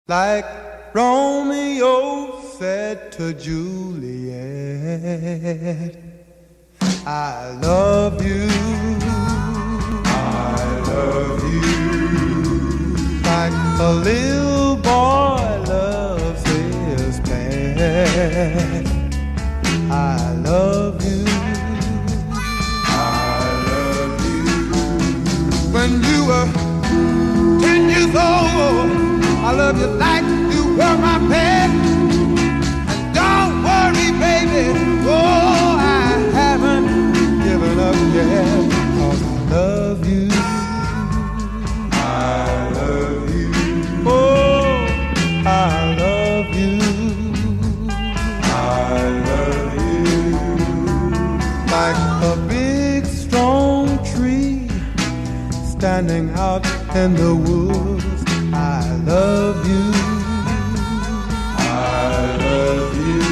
Like Romeo said to Juliet, I love you, I love you, like a little boy loves his pet. I love you, I love you. When you were 10 years old, I love you like you were my pet. And don't worry, baby, oh, I haven't given up yet. 'Cause I love you, I love you, oh, I love you, I love you. Like a big strong tree standing out in the woods, I love you, I love you.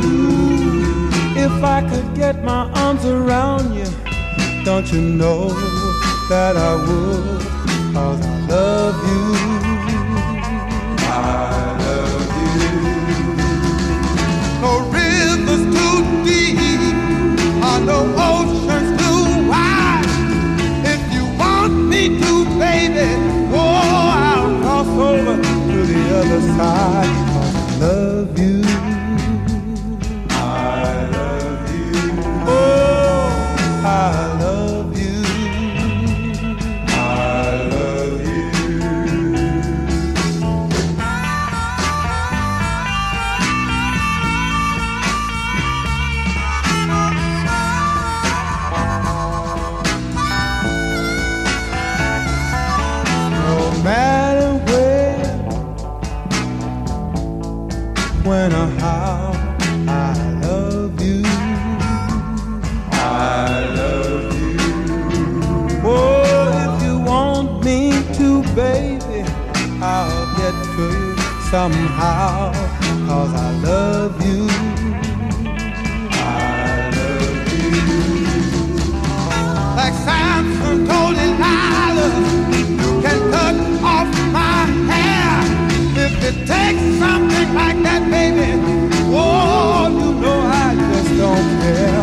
If I could get my arms around you, don't you know that I would? 'Cause I love you, I love you. No rivers too deep, or no oceans too wide. If you want me to, baby, oh, I'll cross over to the other side. 'Cause I love you, I love you, oh, I love you, I love you. No matter when or how, I love you, I love you. Oh, if you want me to, baby, I'll get to you somehow. 'Cause I love you, I love you. Like Samson told Delilah, you can cut off my hair. If it takes something like that, baby, oh, you know I just don't care.